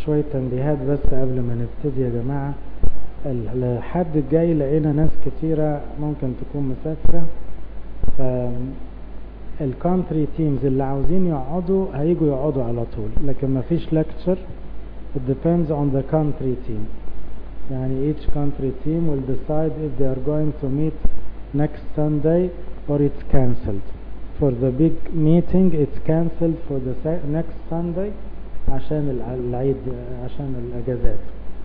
شوية تنبيهات بس قبل ما نبتدي يا جماعة. الحد الجاي لقينا ناس كتيرة ممكن تكون مسافرة، الكونتري تيمز اللي عاوزين يقعدوا هيجوا يقعدوا على طول، لكن مفيش lecture. It depends on the country team. يعني each country team will decide if they are going to meet next Sunday or it's cancelled. For the big meeting it's cancelled for the next Sunday عشان العيد، عشان الأجازات.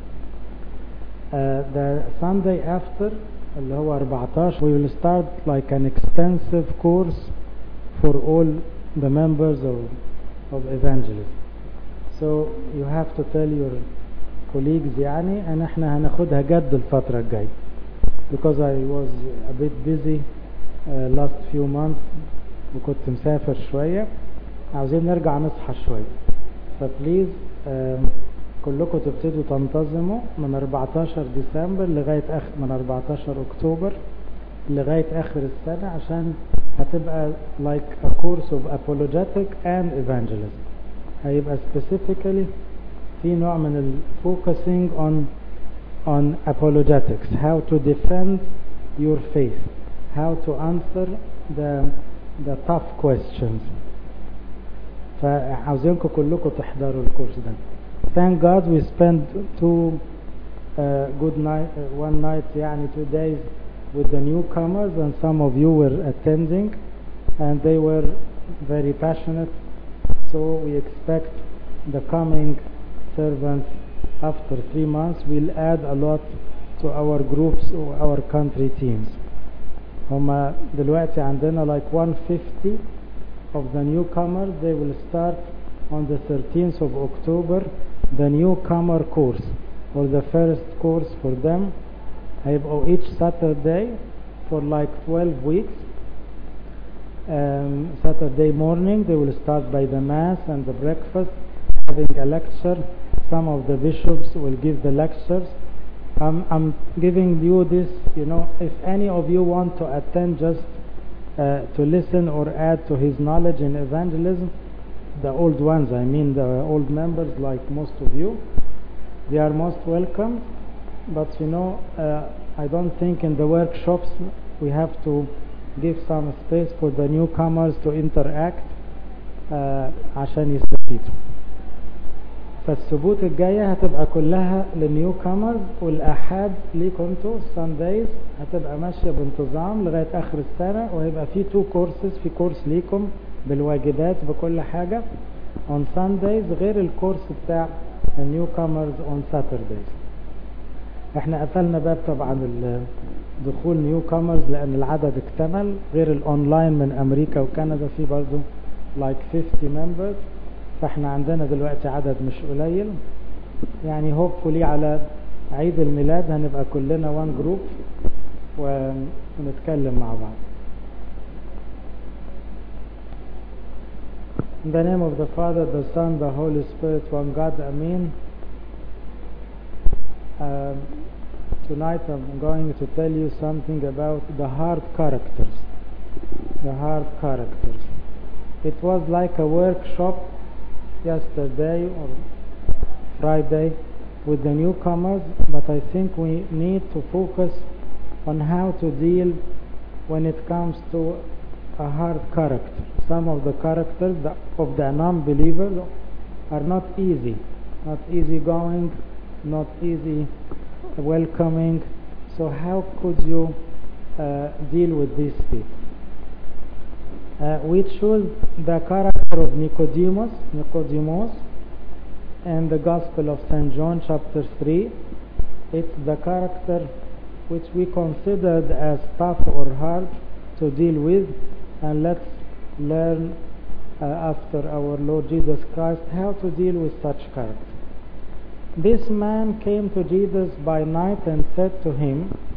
The Sunday after اللي هو 14 we will start like an extensive course for all the members of evangelism. So you have to tell your colleagues يعني ان احنا هناخدها جد الفترة الجاية because I was a bit busy last few months وكنت مسافر شوية، عاوزين نرجع نصحى شوية. فبليز كلكم تبتدوا تنتظموا من 14 ديسمبر لغاية من 14 اكتوبر لغاية اخر السنة، عشان هتبقى like a course of apologetic and evangelism. هيبقى specifically في نوع من focusing on apologetics, how to defend your faith, how to answer the tough questions. فعاوزينكم كلكم تحضروا الكورس ده. Thank God we spent one night يعني 2 days with the newcomers, and some of you were attending and they were very passionate. So we expect the coming servants after 3 months will add a lot to our groups or our country teams. هما دلوقتي عندنا like 150 of the newcomers. They will start on the 13th of October the newcomer course, or the first course for them. هيبقوا each Saturday for like 12 weeks. Saturday morning they will start by the mass and the breakfast, having a lecture. Some of the bishops will give the lectures. I'm giving you this, you know, if any of you want to attend just to listen or add to his knowledge in evangelism, the old ones, I mean the old members like most of you, they are most welcome. But you know, I don't think in the workshops we have to give some space for the newcomers to interact عشان يستفيدوا. فالسبوت الجاية هتبقى كلها للنيوكامرز، والأحد ليكم انتوا الساندايز هتبقى ماشية بانتظام لغاية آخر السنة، وهيبقى في 2 courses، في كورس ليكم بالواجبات بكل حاجة on Sundays غير الكورس بتاع النيوكامرز on Saturdays. احنا قفلنا باب طبعا دخول نيوكامرز لأن العدد اكتمل، غير الأونلاين من أمريكا وكندا في برضو like 50 members. فاحنا عندنا دلوقتي عدد مش قليل، يعني hopefully على عيد الميلاد هنبقى كلنا one group ونتكلم مع بعض. In the name of the Father, the Son, the Holy Spirit, one God, Amen. Tonight I'm going to tell you something about the hard characters. The hard characters. It was like a workshop yesterday or Friday with the newcomers, but I think we need to focus on how to deal when it comes to a hard character. Some of the characters of the non-believers are not easygoing, not easy welcoming. So how could you deal with these people? We choose the character of Nicodemus in the Gospel of St. John chapter 3. It's the character which we considered as tough or hard to deal with, and let's learn after our Lord Jesus Christ how to deal with such character. This man came to Jesus by night and said to him,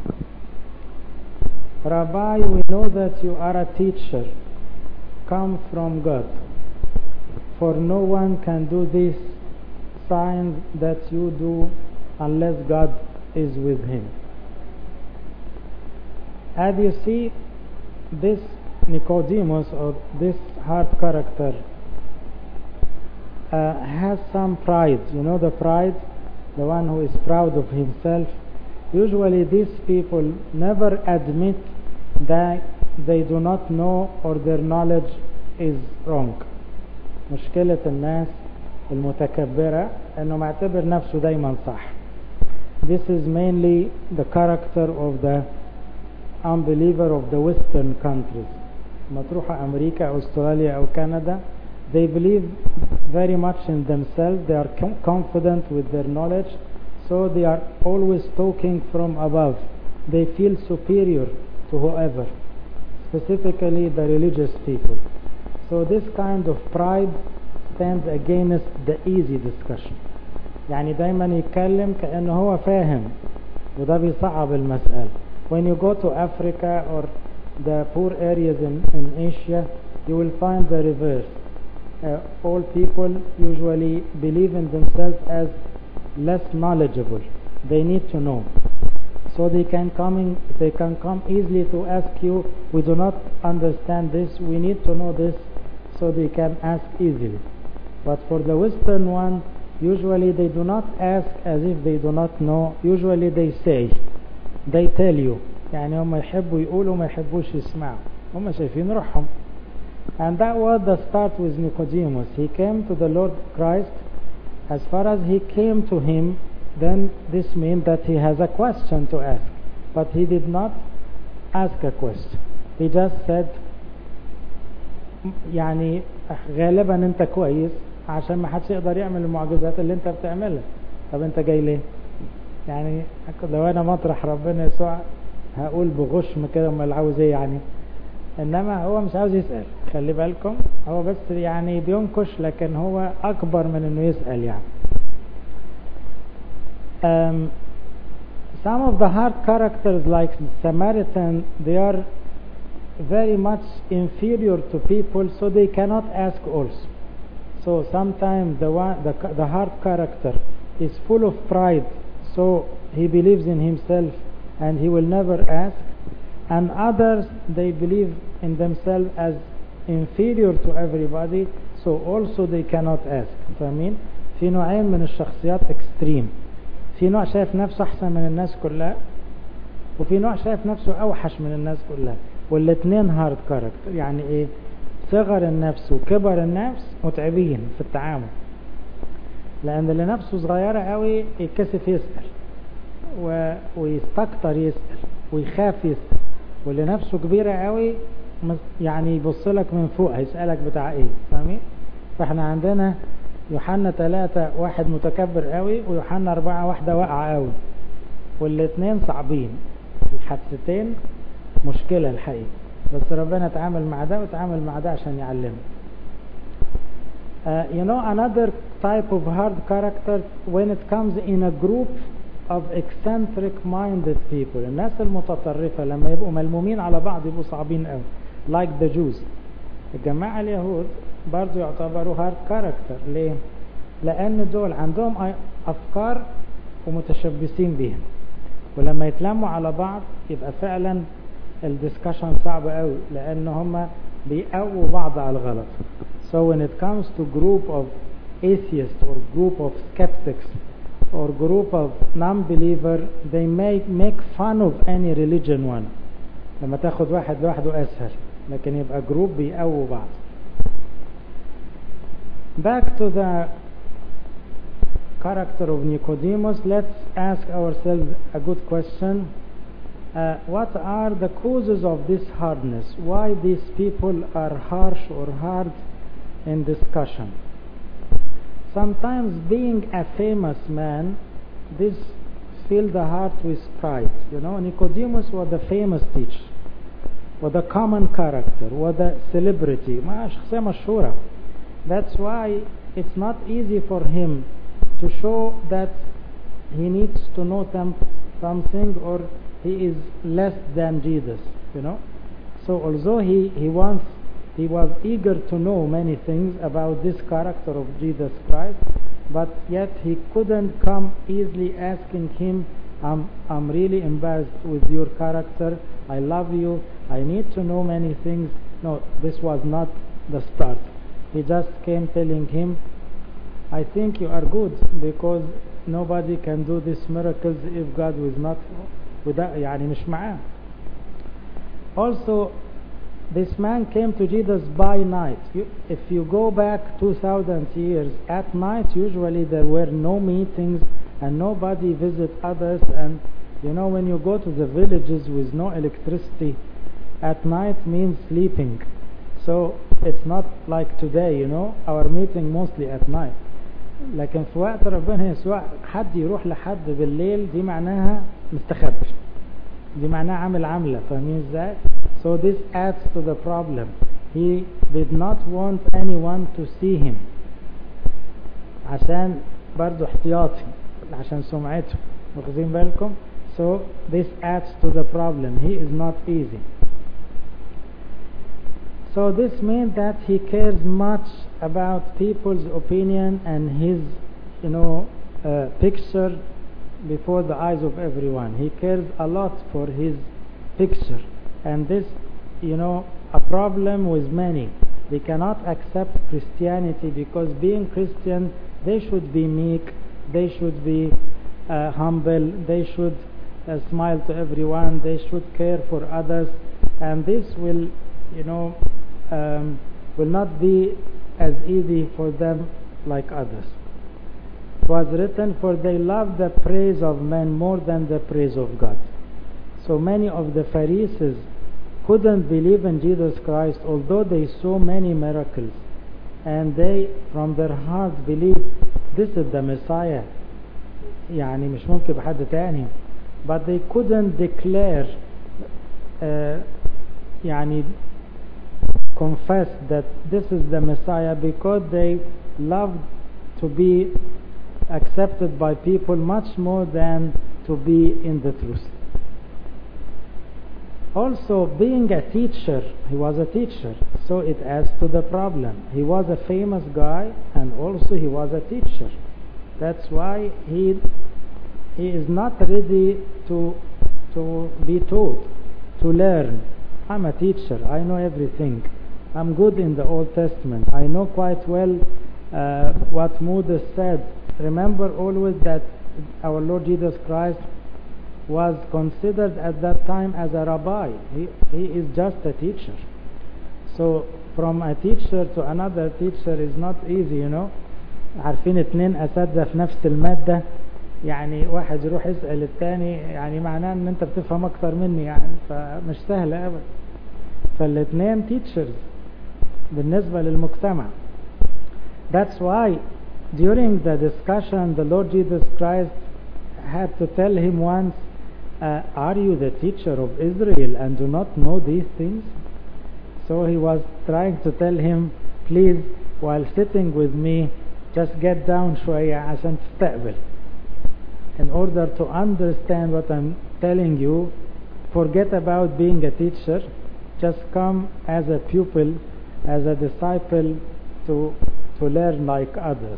Rabbi, we know that you are a teacher come from God, for no one can do these signs that you do unless God is with him. As you see, this Nicodemus, or this hard character, has some pride. You know the pride? The one who is proud of himself. Usually these people never admit that they do not know or their knowledge is wrong. مشكلة الناس المتكبرة انه معتبر نفسه دايما صح. This is mainly the character of the unbeliever of the Western countries. ما تروح أمريكا أو أستراليا أو كندا, they believe very much in themselves. They are confident with their knowledge, so they are always talking from above. They feel superior to whoever, specifically the religious people. So this kind of pride stands against the easy discussion. يعني دايما يتكلم كأنه هو فاهم, وده بيصعب المسألة. When you go to Africa or the poor areas in Asia, you will find the reverse. All people usually believe in themselves as less knowledgeable. They need to know. So they can come easily to ask you, we do not understand this, we need to know this, so they can ask easily. But for the Western one, usually they do not ask as if they do not know. Usually they say, they tell you. يعني هم يحبوا يقولوا ما يحبوش يسمعوا, هم شايفين روحهم. And that was the start with Nicodemus. He came to the Lord Christ. As far as he came to him, then this means that he has a question to ask. But he did not ask a question. He just said, يعني غالبا انت كويس عشان ما حدش يقدر يعمل المعجزات اللي انت بتعملها. طب انت جاي ليه؟ يعني لو انا مطرح ربنا يسوع هقول بغشم كده امال عاوز ايه يعني. انما هو مش عاوز يسأل, خلي بالكم, هو بس يعني بينكش, لكن هو اكبر من انه يسأل يعني. Some of the hard characters like Samaritan, they are very much inferior to people, so they cannot ask also. So sometimes the hard character is full of pride, so he believes in himself and he will never ask. And others, they believe in themselves as inferior to everybody, so also they cannot ask. فاهمين؟ في نوعين من الشخصيات extreme. في نوع شايف نفسه أحسن من الناس كلها, وفي نوع شايف نفسه أوحش من الناس كلها. والاثنين هارد كاركتر. يعني إيه؟ صغر النفس وكبر النفس متعبين في التعامل, لأن اللي نفسه صغيرة قوي يتكسف يسأل ويستكتر يسأل ويخاف يسأل, واللي نفسه كبيرة قوي يعني يبصلك من فوق هيسألك بتاع ايه. فاهمين؟ فاحنا عندنا يوحنا 3 واحد متكبر قوي, ويوحنا 4 واحدة واقعة قوي, والاثنين صعبين. الحادثتين مشكلة الحقيقة, بس ربنا تعامل مع ده وتعامل مع ده عشان يعلمه. You know, another type of hard character when it comes in a group of eccentric minded people. الناس المتطرفة لما يبقوا ملمومين على بعض يبقوا صعبين قوي. Like the Jews. الجماعة اليهود برضو يعتبروا hard character. ليه؟ لأن دول عندهم أفكار ومتشبثين بيها, ولما يتلموا على بعض يبقى فعلا الدسكشن صعب قوي, لأن هم بيقووا بعض على الغلط. So when it comes to group of atheists or group of skeptics or group of non-believer, they make fun of any religion one. لما تاخد واحد لوحده أسهل, لكن يبقى جروب بيقووا بعض. Back to the character of Nicodemus, let's ask ourselves a good question. What are the causes of this hardness? Why these people are harsh or hard in discussion? Sometimes being a famous man, this filled the heart with pride. You know, Nicodemus was a famous teacher, was a common character, was a celebrity, شخصية مشهورة. That's why it's not easy for him to show that he needs to know something or he is less than Jesus, you know. So although he was eager to know many things about this character of Jesus Christ, but yet he couldn't come easily asking him, I'm really embarrassed with your character, I love you, I need to know many things. No, this was not the start. He just came telling him, I think you are good because nobody can do these miracles if God was not يعني مش معاه. Also, this man came to Jesus by night. If you go back 2,000 years, at night usually there were no meetings and nobody visit others, and you know, when you go to the villages with no electricity, at night means sleeping. So it's not like today, you know, our meeting mostly at night. لكن في وقت ربنا يسوع حد يروح لحد بالليل دي معناها مستخبي، دي معناها عامل عملة، فاهمين ازاي؟ So this adds to the problem. He did not want anyone to see him عشان برضو احتياطي عشان سمعته، واخدين بالكم؟ So this adds to the problem. He is not easy. So this means that he cares much about people's opinion and his, you know, picture before the eyes of everyone. He cares a lot for his picture, and this, you know, a problem with many. They cannot accept Christianity because being Christian, they should be meek, they should be humble, they should smile to everyone, they should care for others, and this will, you know, will not be as easy for them like others. It was written, for they love the praise of men more than the praise of God. So many of the Pharisees couldn't believe in Jesus Christ although they saw many miracles, and they from their heart believed this is the Messiah, يعني مش ممكن بحد تاني, but they couldn't declare يعني confess that this is the Messiah because they loved to be accepted by people much more than to be in the truth. Also, being a teacher, he was a teacher, so it adds to the problem. He was a famous guy and also he was a teacher. That's why he is not ready to be taught, to learn. I'm a teacher, I know everything. I'm good in the Old Testament. I know quite well what Moses said. Remember always that our Lord Jesus Christ was considered at that time as a rabbi. He is just a teacher. So from a teacher to another teacher is not easy, you know. عارفين اتنين أساتذة في نفس المادة, يعني واحد يروح يسأل التاني, يعني معناه ان انت بتفهم اكتر مني, يعني فمش سهلة ابدا. فالاتنين teachers بالنسبة للمجتمع. That's why during the discussion the Lord Jesus Christ had to tell him once, are you the teacher of Israel and do not know these things? So he was trying to tell him, please, while sitting with me, just get down شوية عشان تستقبل. In order to understand what I'm telling you, forget about being a teacher, just come as a pupil, as a disciple to learn like others.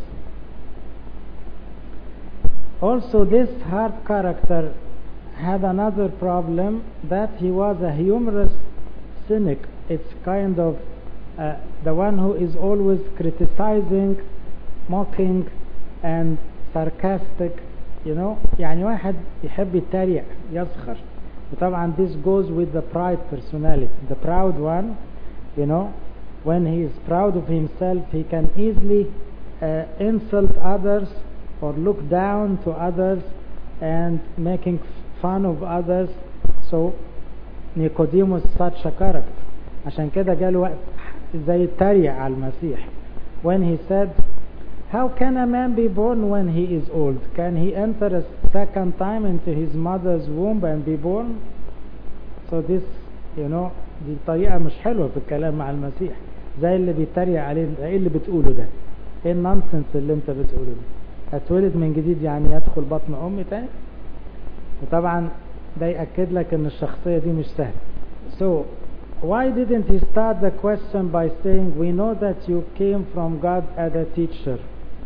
Also, this hard character had another problem, that he was a humorous cynic. It's kind of the one who is always criticizing, mocking and sarcastic, you know, يعني واحد يحب يتريق يسخر. وطبعا this goes with the pride personality, the proud one, you know, when he is proud of himself he can easily insult others or look down to others and making fun of others. So Nicodemus such a character, عشان كده جاله وقت زي يتريق على المسيح when he said, how can a man be born when he is old? Can he enter a second time into his mother's womb and be born? So this, you know, دي طريقة مش حلوة في الكلام مع المسيح, زي اللي بيتريق عليه, ايه اللي بتقوله ده, ايه النونسنس اللي انت بتقوله ده, اتولد من جديد يعني يدخل بطن امي تاني. وطبعا ده يأكد لك ان الشخصية دي مش سهلة. So why didn't he start the question by saying, we know that you came from God as a teacher?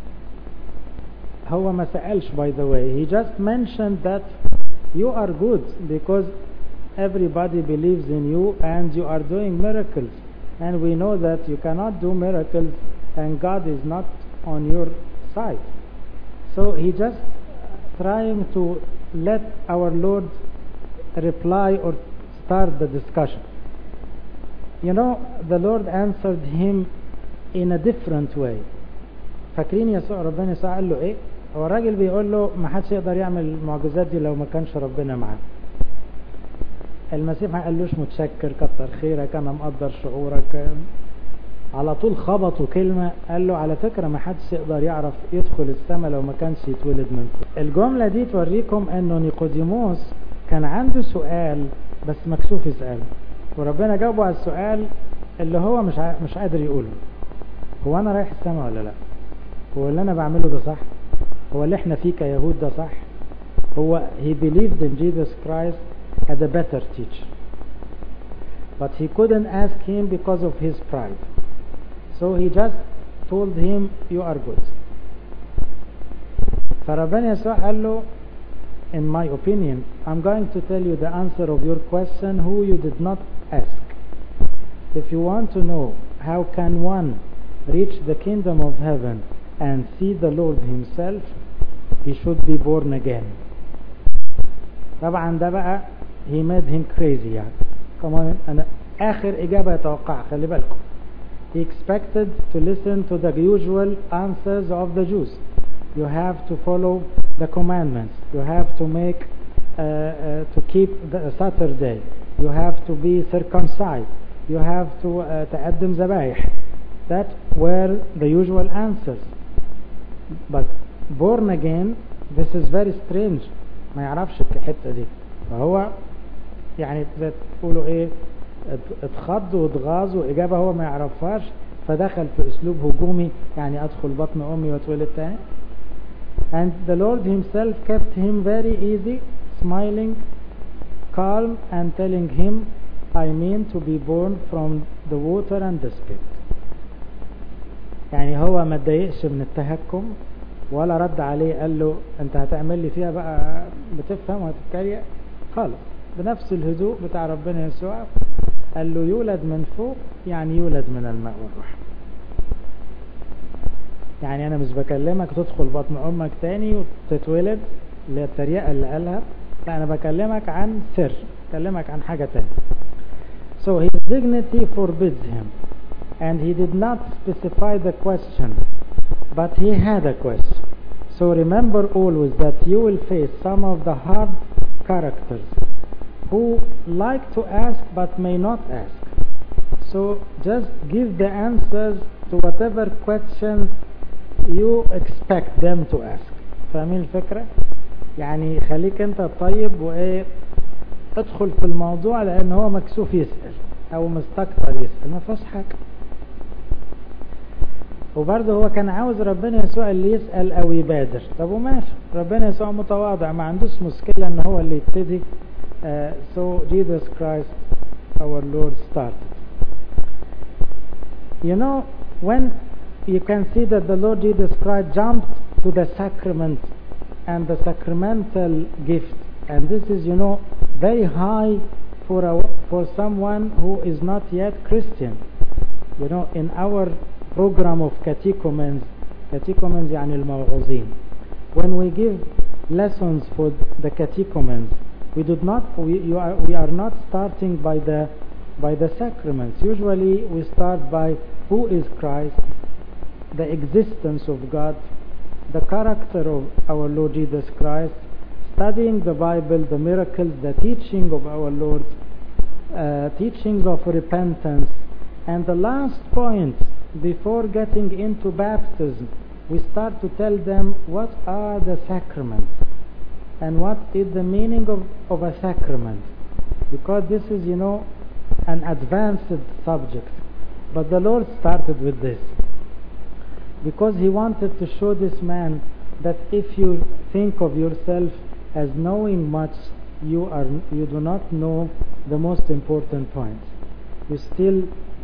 هو ما سألش, by the way, he just mentioned that you are good because everybody believes in you and you are doing miracles, and we know that you cannot do miracles and God is not on your side. So he just trying to let our Lord reply or start the discussion. You know, the Lord answered him in a different way. فاكرين يسوع ربنا يسوع قال له ايه؟ هو الراجل بيقول له ما حدش يقدر يعمل المعجزات دي لو ما كانش ربنا معاه. المسيح ما قالوش متشكر كتر خيرك انا مقدر شعورك، على طول خبطوا كلمة، قال له على فكرة ما حدش يقدر يعرف يدخل السماء لو ما كانش يتولد من فوق. الجملة دي توريكم انه نيقوديموس كان عنده سؤال بس مكسوف يسأله، وربنا جاوبه على السؤال اللي هو مش قادر يقوله. هو انا رايح السماء ولا لا؟ هو اللي انا بعمله ده صح؟ هو اللي احنا فيه كيهود ده صح؟ هو he believed in Jesus Christ as a better teacher, but he couldn't ask him because of his pride. So he just told him you are good. فربنا يسوع قال له in my opinion I'm going to tell you the answer of your question who you did not ask. If you want to know how can one reach the kingdom of heaven and see the Lord himself, he should be born again. طبعا ده بقى he made him crazy يعني. كمان انا اخر اجابة يتوقع، خلي بالكم. He expected to listen to the usual answers of the Jews. You have to follow the commandments. You have to make to keep the Saturday. You have to be circumcised. You have to تقدم ذبايح. That were the usual answers. But born again, this is very strange. ما يعرفش الحتة دي. فهو يعني تقولوا ايه، اتخض واتغاظ واجابة هو ما يعرفهاش، فدخل في اسلوب هجومي، يعني ادخل بطن امي واتولد تاني. And the Lord himself kept him very easy, smiling, calm, and telling him, I mean to be born from the water and the Spirit. يعني هو ما اتضايقش من التهكم ولا رد عليه قال له انت هتعمل لي فيها بقى بتفهم وهتتكريق خالص. بنفس الهدوء بتاع ربنا يسوع قال له يولد من فوق، يعني يولد من الماء والروح. يعني انا مش بكلمك تدخل بطن امك تاني وتتولد اللي هي التريقه اللي قالها، لا انا بكلمك عن سر، بكلمك عن حاجه تانية. So his dignity forbids him, and he did not specify the question, but he had a question. So remember always that you will face some of the hard characters who like to ask but may not ask. So just give the answers to whatever questions you expect them to ask. فاهمين الفكرة؟ يعني خليك انت طيب وايه، ادخل في الموضوع لان هو مكسوف يسأل او مستكتر يسأل، ما فيهاش حاجة. وبرضه هو كان عاوز ربنا يسوع اللي يسأل او يبادر. طب وماشي، ربنا يسوع متواضع ما عندوش مشكلة ان هو اللي يبتدي. So Jesus Christ our Lord started. You know, when you can see that the Lord Jesus Christ jumped to the sacrament and the sacramental gift, and this is, you know, very high for someone who is not yet Christian. You know, in our program of catechumens يعني الموعظين, when we give lessons for the catechumens, we are not starting by the sacraments. Usually we start by who is Christ, the existence of God, the character of our Lord Jesus Christ, studying the Bible, the miracles, the teaching of our Lord, teachings of repentance, and the last point, before getting into baptism, we start to tell them what are the sacraments and what is the meaning of a sacrament, because this is, you know, an advanced subject. But the Lord started with this because he wanted to show this man that if you think of yourself as knowing much, you do not know the most important points. You still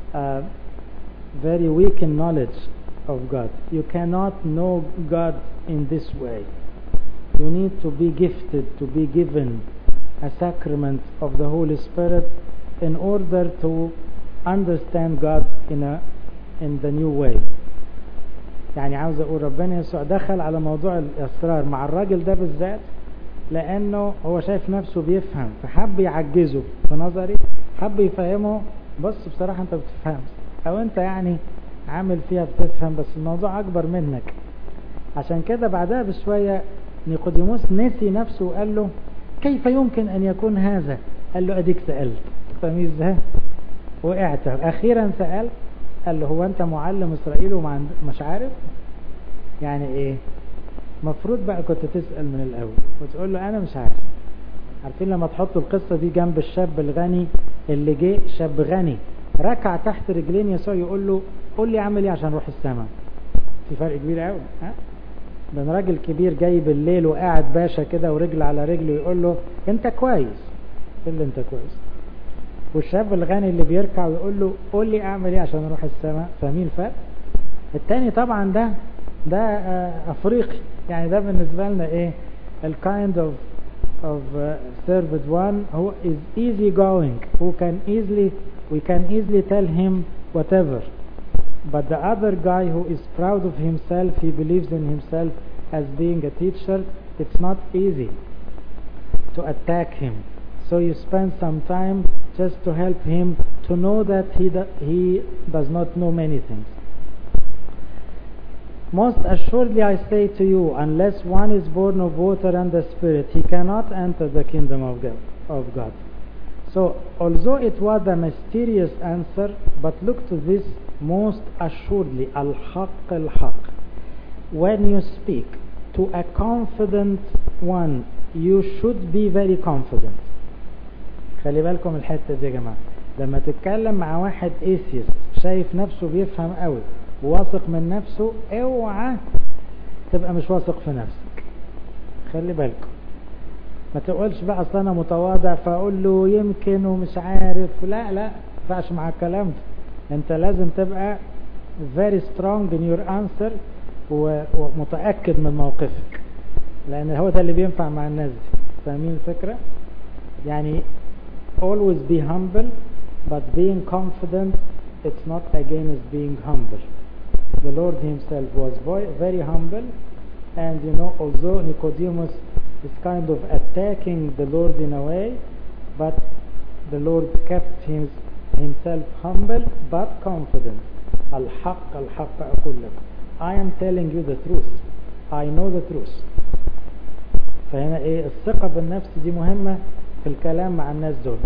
very weak in knowledge of God. You cannot know God in this way. You need to be gifted, to be given a sacrament of the Holy Spirit in order to understand God in the new way. يعني عاوز اقول ربنا يسوع دخل على موضوع الاسرار مع الراجل ده بالذات، لانه هو شايف نفسه بيفهم، فحب يعجزه في نظري، حب يفهمه بص بصراحة انت بتفهمش، او انت يعني عامل فيها بتفهم بس الموضوع اكبر منك. عشان كده بعدها بشوية نيقوديموس نسي نفسه وقال له كيف يمكن ان يكون هذا؟ قال له اديك سألت. فاهمين ازاي؟ وقعت اخيرا سأل، قال له هو انت معلم اسرائيل ومش عارف؟ يعني ايه؟ مفروض بقى كنت تسأل من الاول وتقول له انا مش عارف. عارفين لما تحطوا القصة دي جنب الشاب الغني اللي جه، شاب غني ركع تحت رجلين يسوع يقول له قول لي اعمل ايه عشان اروح السماء؟ في فرق كبير قوي. ها ده راجل كبير جاي بالليل وقاعد باشا كده ورجل على رجله يقول له انت كويس، اللي انت كويس. والشاب الغني اللي بيركع ويقول له قول لي اعمل ايه عشان اروح السماء. فاهمين الفرق؟ التاني طبعا ده افريقي، يعني ده بالنسبه لنا ايه؟ الكايند of servant one who is easy going, who can easily tell him whatever. But the other guy who is proud of himself, he believes in himself as being a teacher, it's not easy to attack him. So you spend some time just to help him to know that he does not know many things. Most assuredly I say to you, unless one is born of water and the Spirit, he cannot enter the kingdom of God. So although it was a mysterious answer, but look to this: most assuredly, al-haq al-haq. When you speak to a confident one, you should be very confident. خلي بالكم الحتة دي يا جماعة، لما تتكلم مع واحد atheist شايف نفسه بيفهم قوي وواثق من نفسه، اوعى تبقى مش واثق في نفسك. خلي بالكم ما تقولش بقى اصل انا متواضع فاقول له يمكن ومش عارف. لا ما ينفعش مع الكلام ده. انت لازم تبقى very strong in your answer ومتأكد من موقفك، لان هو ده اللي بينفع مع الناس دي. فاهمين الفكرة؟ يعني always be humble, but being confident, it's not against being humble. The Lord himself was very humble, and although Nicodemus is kind of attacking the Lord in a way, but the Lord kept himself humble but confident. الحق أقول لكم. I am telling you the truth. I know the truth. فهنا ايه؟ الثقة بالنفس دي مهمة في الكلام مع الناس دول.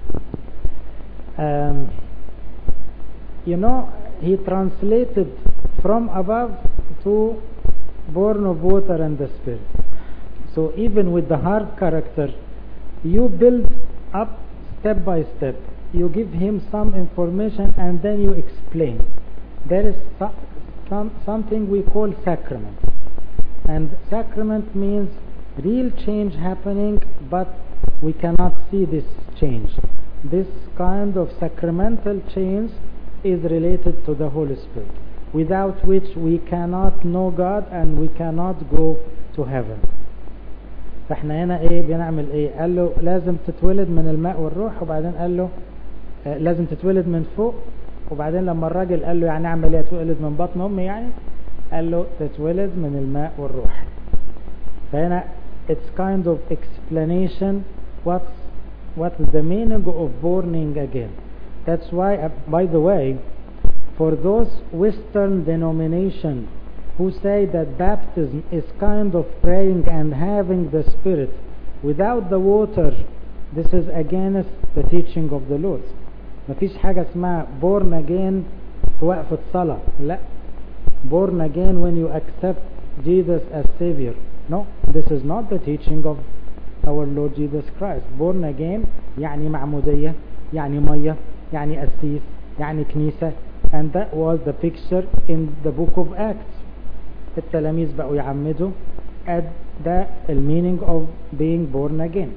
He translated from above to born of water and the Spirit. So even with the hard character, you build up step by step. You give him some information and then you explain. There is something we call sacrament. And sacrament means real change happening, but we cannot see this change. This kind of sacramental change is related to the Holy Spirit, without which we cannot know God and we cannot go to heaven. فاحنا هنا ايه بنعمل ايه؟ قال له لازم تتولد من الماء والروح، وبعدين قال له لازم تتولد من فوق، وبعدين لما الراجل قال له يعني اعمل ايه؟ تولد من بطن امي يعني؟ قال له تتولد من الماء والروح. فهنا it's kind of explanation what is the meaning of born again. That's why, by the way, for those Western denominations who say that baptism is kind of praying and having the Spirit without the water, this is against the teaching of the Lord. مفيش حاجة اسمها born again في وقفة صلاة. لا. Born again when you accept Jesus as Savior. No, this is not the teaching of our Lord Jesus Christ. Born again يعني معمودية، يعني مية، يعني أسيس، يعني كنيسة. And that was the picture in the book of Acts. التلاميذ بقوا يعمدوا. And that the meaning of being born again.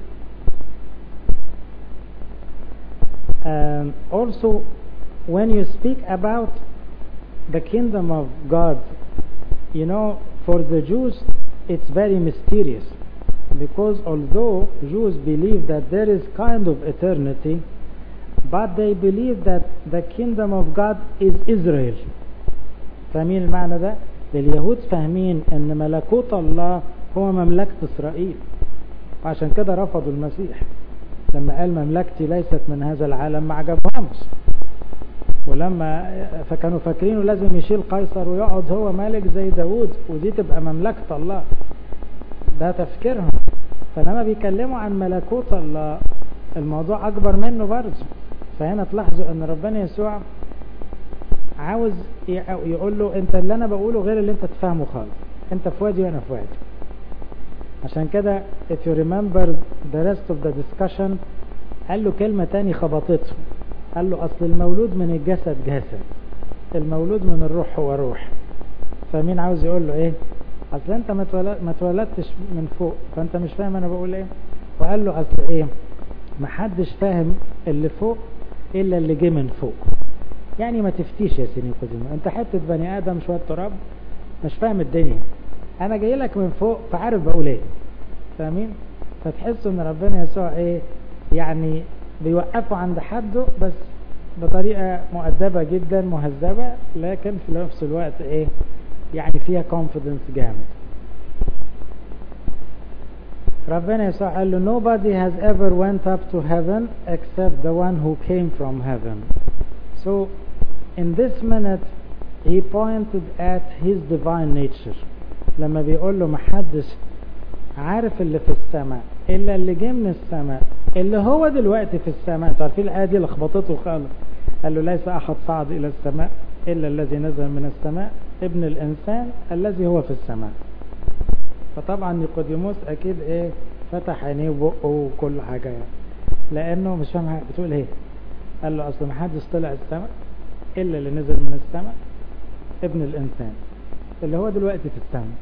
Also, when you speak about the kingdom of God, for the Jews it's very mysterious, because although Jews believe that there is kind of eternity, but they believe that the kingdom of God is Israel. فاهمين المعنى ده؟ اليهود فاهمين ان ملكوت الله هو مملكة اسرائيل، وعشان كده رفضوا المسيح لما قال مملكتي ليست من هذا العالم، ما عجبهمش. ولما فكانوا فاكرينه لازم يشيل قيصر ويقعد هو ملك زي داود ودي تبقى مملكة الله، ده تفكيرهم. فلما بيكلموا عن ملكوت الله الموضوع اكبر منه برضه. فهنا تلاحظوا ان ربنا يسوع عاوز يقول له انت اللي انا بقوله غير اللي انت تفهمه خالص، انت في وادي وانا في وادي. عشان كده if you remember the rest of the discussion قال له كلمة تاني خبطته، قال له اصل المولود من الجسد جسد، المولود من الروح هو روح. فمين عاوز يقول له ايه؟ اصل انت ما اتولدتش من فوق فانت مش فاهم انا بقول ايه. وقال له اصل ايه، محدش فاهم اللي فوق الا اللي جه من فوق. يعني ما تفتيش يا سيدي نيقوديموس، انت حته بني ادم شويه تراب مش فاهم الدنيا، انا جاي لك من فوق فعارف بقول ايه. فاهمين؟ فتحسوا ان ربنا يسوع ايه يعني بيوقفوا عند حده بس بطريقه مؤدبه جدا مهذبه، لكن في نفس الوقت ايه يعني فيها confidence جامد. ربنا يسوع قال له nobody has ever went up to heaven except the one who came from heaven. So in this minute he pointed at his divine nature. لما بيقول له محدش عارف اللي في السماء الا اللي جه من السماء، اللي هو دلوقتي في السماء. تعرفين الآية دي لخبطته خالص. قال له ليس احد صعد الى السماء الا الذي نزل من السماء ابن الانسان الذي هو في السماء. فطبعا نيقوديموس اكيد ايه فتح عينيه وبقه وكل حاجه يعني، لانه مش فاهم بتقول ايه. قال له اصل محدش طلع السماء الا اللي نزل من السماء ابن الانسان اللي هو دلوقتي في السماء.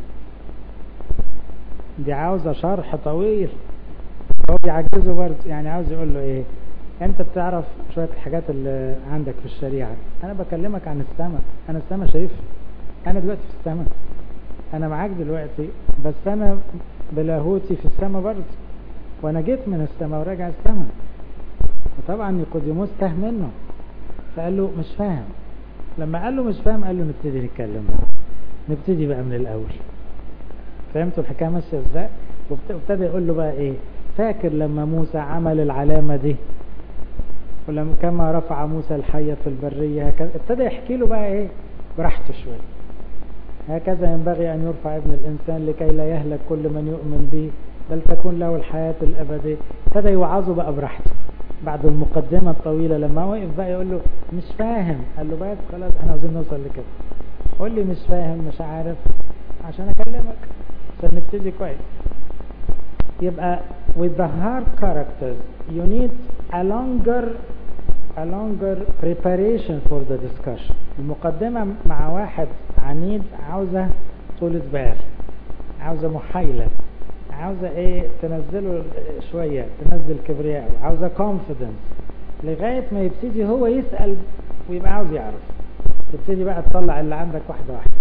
دي عاوزه شرح طويل، هو بيعجزه برضه. يعني عاوز يقول له ايه، انت بتعرف شويه الحاجات اللي عندك في الشريعه، انا بكلمك عن السماء. انا السماء شايف، انا دلوقتي في السماء، انا معاك دلوقتي، بس انا بلاهوتي في السماء برضه، وانا جيت من السماء وراجع السماء. وطبعا نيقوديموس تاه منه فقال له مش فاهم. لما قال له مش فاهم قال له نبتدي نتكلم بقى، نبتدي بقى من الاول. فهمتوا الحكايه ماشيه ازاي؟ وابتدى يقول له بقى ايه، فاكر لما موسى عمل العلامه دي ولما كما رفع موسى الحيه في البريه هكذا. ابتدى يحكي له بقى ايه براحته شويه. هكذا ينبغي ان يرفع ابن الانسان لكي لا يهلك كل من يؤمن به بل تكون له الحياه الابديه. ابتدى يوعظه بقى براحته بعد المقدمه الطويله. لما وقف بقى يقول له مش فاهم، قال له بس خلاص احنا عاوزين نوصل لكده، قول لي مش فاهم مش عارف عشان اكلمك عشان نبتدي كويس. يبقى with the hard characters you need a longer preparation for the discussion. المقدمة مع واحد عنيد عاوزة طولة بال، عاوزة محايلة، عاوزة ايه تنزله شوية، تنزل كبرياء، عاوزة confidence لغاية ما يبتدي هو يسأل ويبقى عاوز يعرف. تبتدي بقى تطلع اللي عندك واحدة واحدة.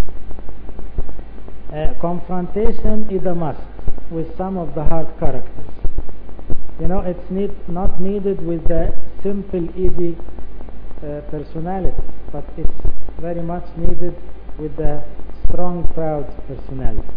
Confrontation is a must with some of the hard characters. You know, it's not needed with the simple, easy personality, but it's very much needed with the strong, proud personality.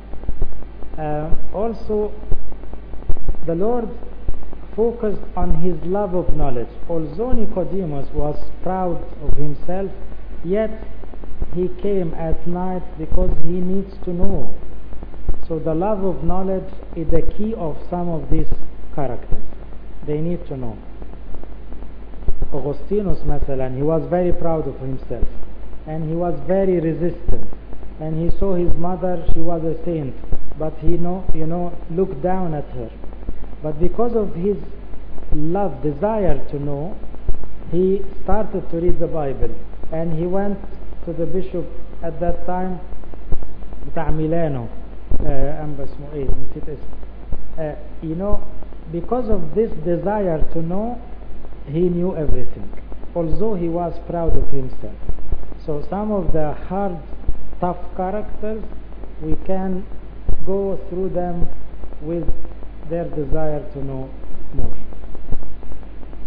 Also, the Lord focused on his love of knowledge. Although Nicodemus was proud of himself, yet he came at night because he needs to know. So the love of knowledge is the key of some of these characters. They need to know. Augustinus مثلا, he was very proud of himself and he was very resistant, and he saw his mother, she was a saint, but he looked down at her. But because of his love, desire to know, he started to read the Bible, and he went to the bishop at that time بتاع ميلانو أنبا اسمه ايه نسيت اسمه. Because of this desire to know, he knew everything, although he was proud of himself. So some of the hard, tough characters, we can go through them with their desire to know more.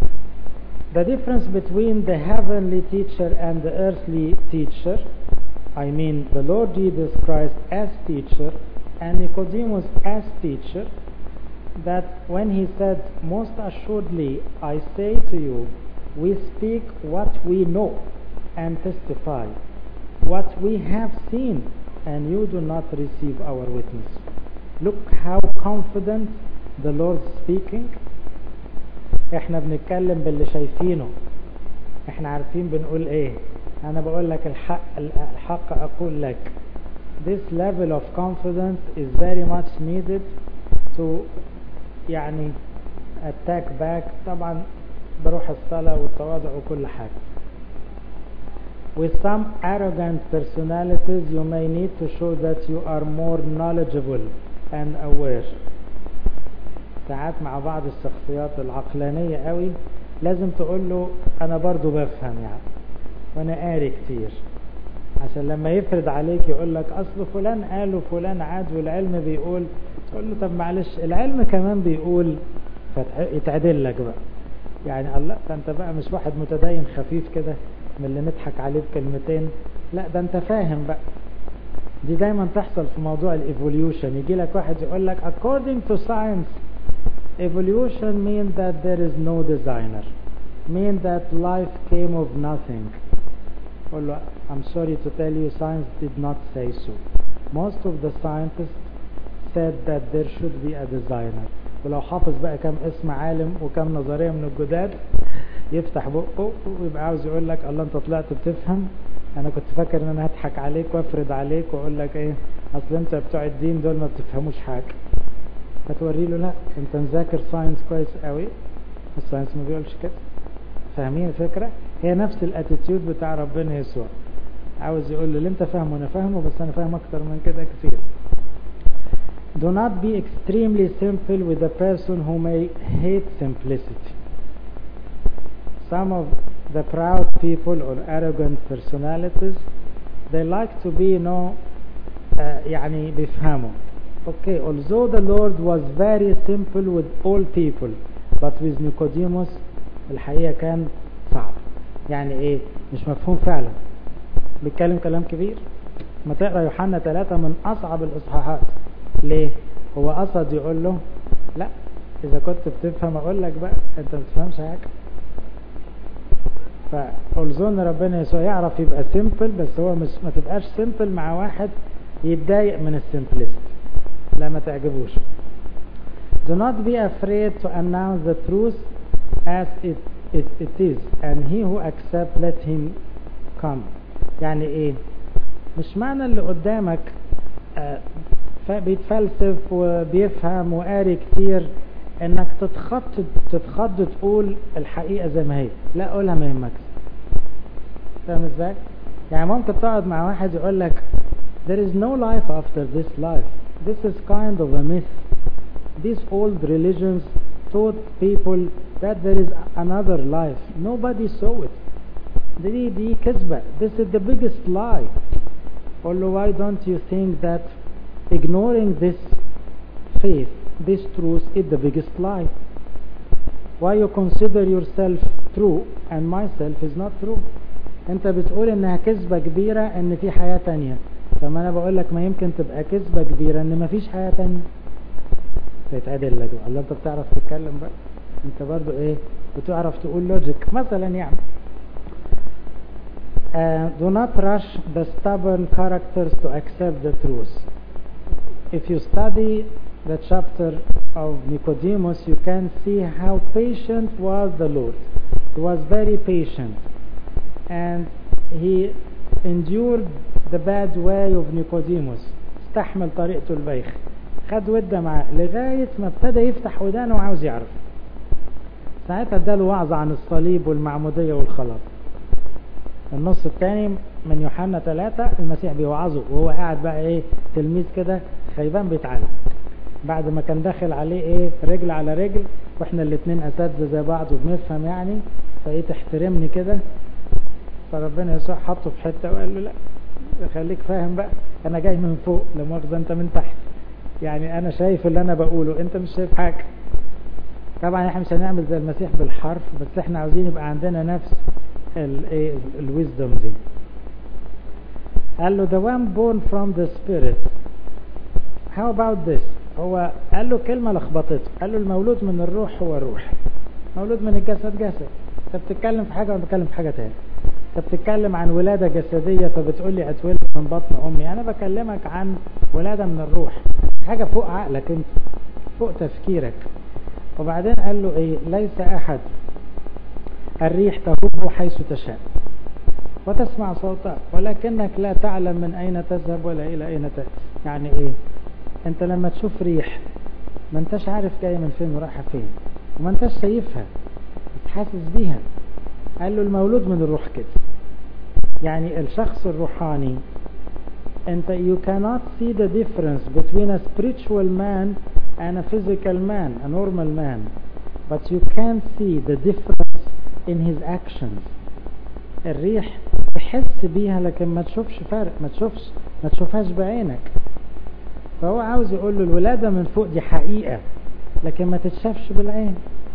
The difference between the heavenly teacher and the earthly teacher I mean the Lord Jesus Christ as teacher and Nicodemus as teacher, that when he said, most assuredly I say to you, we speak what we know and testify what we have seen, and you do not receive our witness. Look how confident the Lord speaking. احنا بنتكلم باللي شايفينه، احنا عارفين بنقول ايه. انا بقول لك الحق اقول لك. This level of confidence is very much needed to يعني attack back طبعا بروح الصلاة والتواضع وكل حاجة. With some arrogant personalities you may need to show that you are more knowledgeable and aware. ساعات مع بعض الشخصيات العقلانية قوي لازم تقول له انا برضو بفهم يعني وانا قاري كتير، عشان لما يفرض عليك يقول لك اصل فلان قال وفلان عاد والعلم بيقول، تقول له طب معلش العلم كمان بيقول، فيتعدل لك بقى. يعني الله ده انت بقى مش واحد متدين خفيف كده من اللي نضحك عليه بكلمتين، لا ده انت فاهم بقى. دي دايما تحصل في موضوع الايفوليوشن، يجي لك واحد يقول لك according to science evolution means that there is no designer, means that life came of nothing. قول له I'm sorry to tell you science did not say so. Most of the scientists said that there should be a designer. ولو حافظ بقى كم اسم عالم وكم نظرية من الجداد يفتح بقه ويبقى عاوز يقول لك الله انت طلعت بتفهم، انا كنت فاكر ان انا هضحك عليك وافرض عليك واقول لك ايه اصل انت بتوع الدين دول ما بتفهموش حاجة. فتوري له لا انت مذاكر ساينس كويس قوي، الساينس ما بيقولش كده. فاهمين الفكرة؟ هي نفس الاتيتيود بتاع ربنا يسوع، عاوز يقول له اللي انت فاهمه انا فاهمه بس انا فاهم اكتر من كده كتير. Do not be extremely simple with a person who may hate simplicity. Some of the proud people or arrogant personalities, they like to be يعني بيفهموا. Okay, although the Lord was very simple with all people, but with Nicodemus الحقيقة كان صعب. يعني ايه؟ مش مفهوم فعلا. بيتكلم كلام كبير. ما تقرأ يوحنا 3 من أصعب الإصحاحات. ليه؟ هو قصد يقول له لا إذا كنت بتفهم أقول لك بقى أنت ما بتفهمش حاجة. فأظن ربنا يسوع يعرف يبقى سيمبل، بس هو مش ما تبقاش سيمبل مع واحد يتضايق من السيمبلست، لا ما تعجبوش. Do not be afraid to announce the truth as it is, and he who accepts let him come. يعني ايه؟ مش معنى اللي قدامك بيتفلسف وبيفهم وقاري كتير انك تتخض تقول الحقيقة زي ما هي، لا قولها ما يهمكش. فاهم ازاي؟ يعني ممكن تقعد مع واحد يقول لك there is no life after this life, this is kind of a myth. These old religions taught people that there is another life, nobody saw it. دي كذبة. This is the biggest lie. Although why don't you think that ignoring this faith, this truth is the biggest lie? Why you consider yourself true and myself is not true? انت بتقول انها كذبة كبيرة ان في حياة تانية، فما انا بقول لك ما يمكن تبقى كذبة كبيرة ان ما فيش حياة تانية. فيتعدل لك الله انت بتعرف تتكلم بقى، انت برضو ايه بتعرف تقول لوجيك مثلا يعني. Do not rush the stubborn characters to accept the truth. If you study the chapter of Nicodemus, you can see how patient was the Lord. He was very patient, and he endured the bad way of Nicodemus. استحمل طريقته البايخ، خد وده معاه لغاية ما ابتدى يفتح ودانه وعاوز يعرف. ساعتها اداله وعظ عن الصليب والمعمودية والخلاص. النص الثاني من يوحنا 3 المسيح بيوعظه وهو قاعد بقى ايه تلميذ كده خيبان بيتعلم، بعد ما كان داخل عليه ايه رجل على رجل، واحنا الاتنين اساتذه زي بعض وبنفهم يعني، فايه تحترمني كده. فربنا يسوع حطه في حته وقال له لا خليك فاهم بقى، انا جاي من فوق لا مؤاخذه انت من تحت، يعني انا شايف اللي انا بقوله انت مش شايف حاجه. طبعا احنا مش هنعمل زي المسيح بالحرف، بس احنا عاوزين يبقى عندنا نفس الويزدوم دي. قال له the one born from the spirit. how about this؟ هو قال له كلمة لخبطته، قال له المولود من الروح هو روح، مولود من الجسد جسد. انت بتتكلم في حاجة وانا بتكلم في حاجة تاني. انت بتتكلم عن ولادة جسدية فبتقول لي اتولد من بطن امي، انا بكلمك عن ولادة من الروح، حاجة فوق عقلك انت، فوق تفكيرك. وبعدين قال له ايه؟ ليس احد الريح تهب حيث تشاء وتسمع صوتها ولكنك لا تعلم من اين تذهب ولا الى اين تأتي. يعني ايه؟ انت لما تشوف ريح ما انتش عارف جايه من فين ورايحه فين، وما انتش شايفها بس حاسس بيها. قال له المولود من الروح كده. يعني الشخص الروحاني انت you cannot see the difference between a spiritual man and a physical man, a normal man, but you can see the difference in his actions. الريح تحس بيها لكن ما تشوفش فرق، ما تشوفهاش بعينك. فهو عاوز يقول له الولادة من فوق دي حقيقة لكن ما تتشافش بالعين.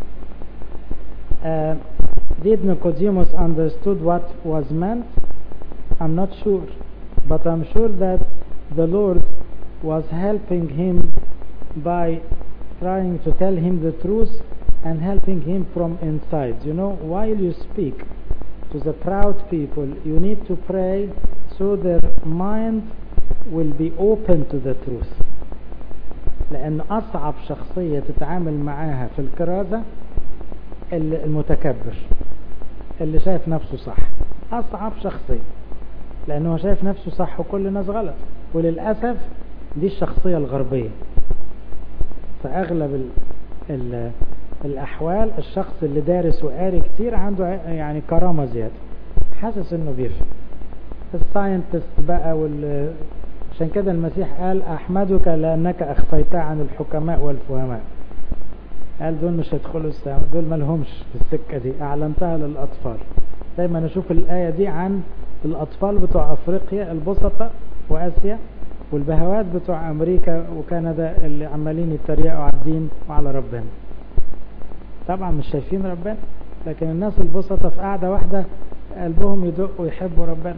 Did Nicodemus understood what was meant? I'm not sure, but I'm sure that the Lord was helping him by trying to tell him the truth and helping him from inside. You know, while you speak to the proud people, you need to pray so their mind will be open to the truth. لأن أصعب شخصية تتعامل معاها في الكرازة المتكبر اللي شايف نفسه صح. أصعب شخصية لأنه شايف نفسه صح وكل الناس غلط. وللأسف دي الشخصية الغربية. فأغلب الأحوال الشخص اللي دارس وقاري كتير عنده يعني كرامة زيادة، حاسس انه بيفهم. الساينتست بقى عشان كده المسيح قال أحمدك لأنك أخفيتها عن الحكماء والفهماء. قال دول مش هيدخلوا السماء، دول ما لهمش في السكة دي، أعلنتها للأطفال. دايما نشوف الآية دي عن الأطفال بتوع أفريقيا البسطة وآسيا، والبهوات بتوع أمريكا وكندا اللي عمالين يتريقوا على الدين وعلى ربنا. طبعا مش شايفين ربنا، لكن الناس البسطة في قاعدة واحدة قلبهم يدق ويحبوا ربنا.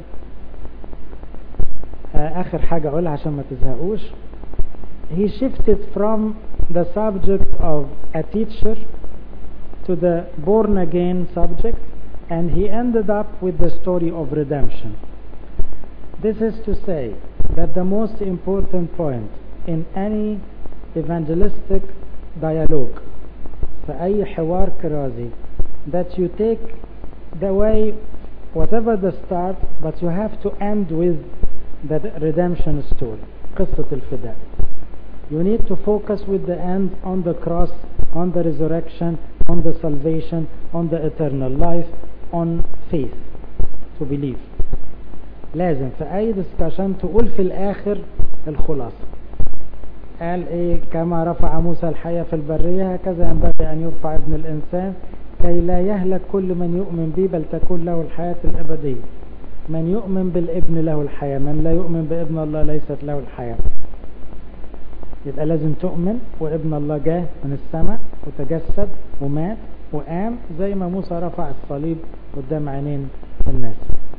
آخر حاجة أقولها عشان ما تزهقوش. He shifted from the subject of a teacher to the born again subject, and he ended up with the story of redemption. This is to say that the most important point in any evangelistic dialogue, في أي حوار كرازي, that you take the way whatever the start, but you have to end with the redemption story, قصة الفداء. You need to focus with the end on the cross, on the resurrection, on the salvation, on the eternal life, on faith, to believe. لازم في أي discussion تقول في الآخر الخلاصة. قال إيه؟ كما رفع موسى الحياة في البرية هكذا ينبغي أن يرفع ابن الإنسان كي لا يهلك كل من يؤمن به بل تكون له الحياة الأبدية. من يؤمن بالابن له الحياة، من لا يؤمن بابن الله ليست له الحياة. يبقى لازم تؤمن وابن الله جاه من السماء وتجسد ومات وقام زي ما موسى رفع الصليب قدام عينين الناس.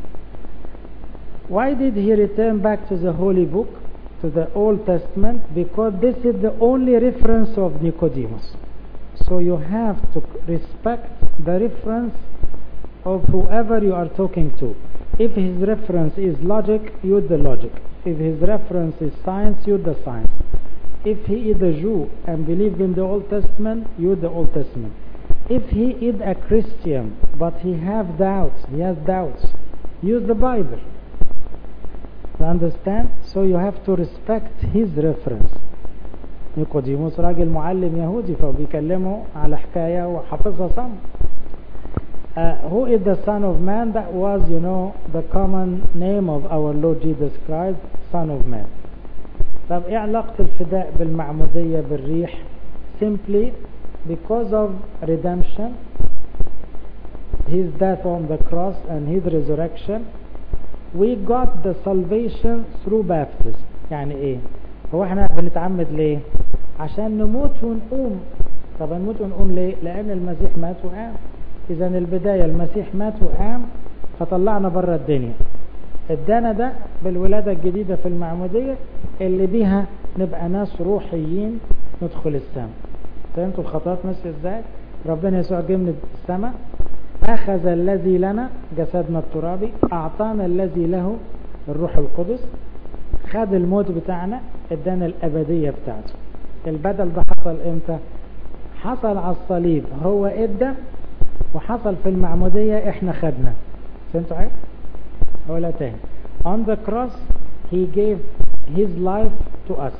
Why did he return back to the Holy Book, to the Old Testament? Because this is the only reference of Nicodemus. So you have to respect the reference of whoever you are talking to. If his reference is logic, use the logic. If his reference is science, use the science. If he is a Jew and believed in the Old Testament, use the Old Testament. If he is a Christian but he has doubts, use the Bible. You understand? So you have to respect his reference. نيقوديموس راجل معلم يهودي فبيكلمه على حكاية وحافظها صم. Who is the Son of Man? That was, the common name of our Lord Jesus Christ, Son of Man. طب ايه علاقة الفداء بالمعمودية بالريح؟ Simply because of redemption, his death on the cross and his resurrection, we got the salvation through baptism. يعني ايه؟ هو احنا بنتعمد ليه؟ عشان نموت ونقوم. طب نموت ونقوم ليه؟ لأن المسيح مات وقام. إذا البداية المسيح مات وقام فطلعنا برا الدنيا. ادانا ده بالولادة الجديدة في المعمودية اللي بيها نبقى ناس روحيين ندخل السماء. فهمتوا الخطوات ماشية ازاي؟ ربنا يسوع جه من السماء، اخذ الذي لنا جسدنا الترابي، اعطانا الذي له الروح القدس، خد الموت بتاعنا، ادانا الابدية بتاعته. البدل ده حصل امتى؟ حصل على الصليب، هو ادى، وحصل في المعمودية احنا خدنا. فهمتوا حاجة؟ ولا تاني. On the cross he gave his life to us.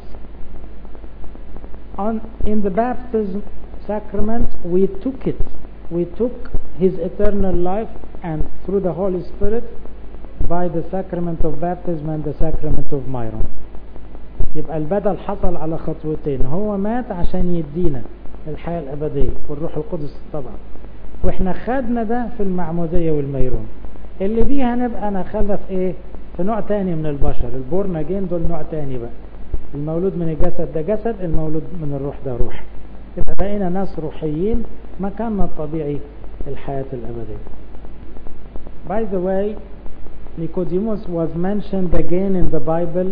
In the baptism sacrament we took it. We took his eternal life, and through the Holy Spirit by the sacrament of baptism and the sacrament of Myron. يبقى البدل حصل على خطوتين، هو مات عشان يدينا الحياة الأبدية والروح القدس طبعا، واحنا خدنا ده في المعمودية والميرون اللي بيها نبقى نخلف ايه في نوع تاني من البشر. البورن اجين دول نوع تاني بقى، المولود من الجسد ده جسد، المولود من الروح ده روح. يبقى بقينا ناس روحيين، مكاننا الطبيعي الحياة الأبدية. By the way, Nicodemus was mentioned again in the Bible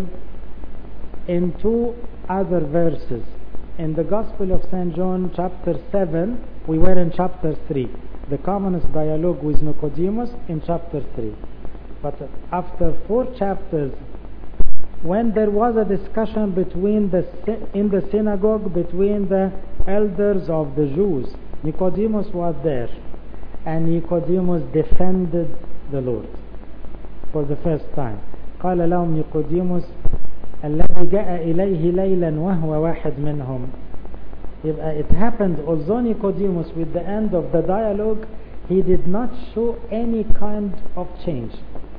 in two other verses. In the Gospel of St. John chapter 7, we were in chapter 3. The commonest dialogue with Nicodemus in chapter 3. But after 4 chapters, when there was a discussion in the synagogue between the elders of the Jews, Nicodemus was there, and Nicodemus defended the Lord for the first time. قال لهم نيقوديموس الذي جاء إليه ليلا وهو واحد منهم. يبقى it happened, although Nicodemus with the end of the dialogue he did not show any kind of change.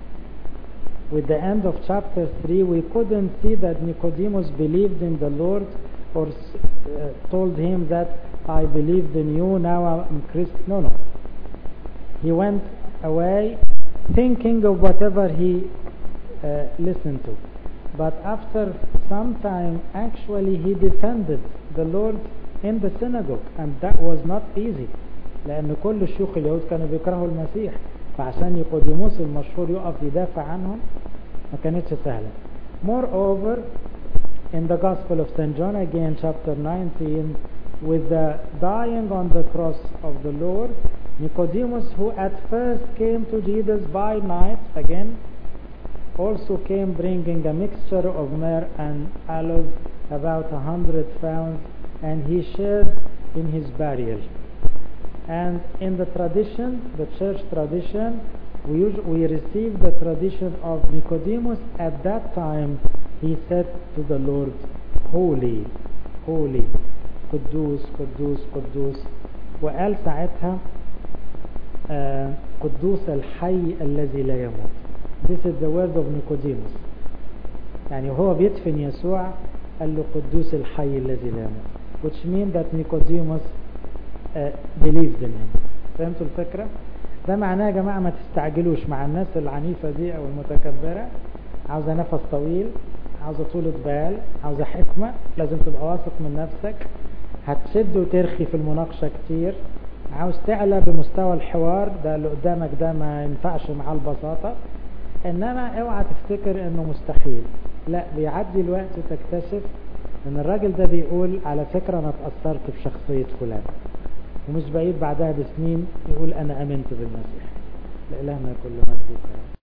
With the end of chapter 3 we couldn't see that Nicodemus believed in the Lord or told him that I believed in you, now I'm Christian. No. He went away thinking of whatever he listened to. But after some time actually he defended the Lord in the synagogue, and that was not easy لأن كل الشيوخ اليهود كانوا بيكرهوا المسيح، فعشان نيقوديموس المشهور يقف يدافع عنهم ما كانتش سهلة. Moreover, in the Gospel of St. John again chapter 19, with the dying on the cross of the Lord, Nicodemus, who at first came to Jesus by night, again also came bringing a mixture of myrrh and aloes, about 100 pounds, and he shared in his burial. And in the tradition, the church tradition, we receive the tradition of Nicodemus. At that time he said to the Lord, holy, holy, قدوس قدوس قدوس. وقال ساعتها قدوس الحي الذي لا يموت. This is the word of Nicodemus. يعني هو بيدفن يسوع قال له قدوس الحي الذي لا يموت, which means that Nicodemus believed in him. فهمتوا الفكرة؟ ده معناه يا جماعة ما تستعجلوش مع الناس العنيفة دي أو المتكبرة. عاوزة نفس طويل، عاوزة طولة بال، عاوزة حكمة، لازم تبقى واثق من نفسك، هتشد وترخي في المناقشة كتير، عاوز تعلى بمستوى الحوار، ده اللي قدامك ده ما ينفعش مع البساطة. انما اوعى تفتكر انه مستحيل، لا، بيعدي الوقت وتكتشف ان الراجل ده بيقول على فكرة انا اتأثرت بشخصية فلان، ومش بعيد بعدها بسنين يقول انا امنت بالمسيح. لإلهنا كل مجد وكرم.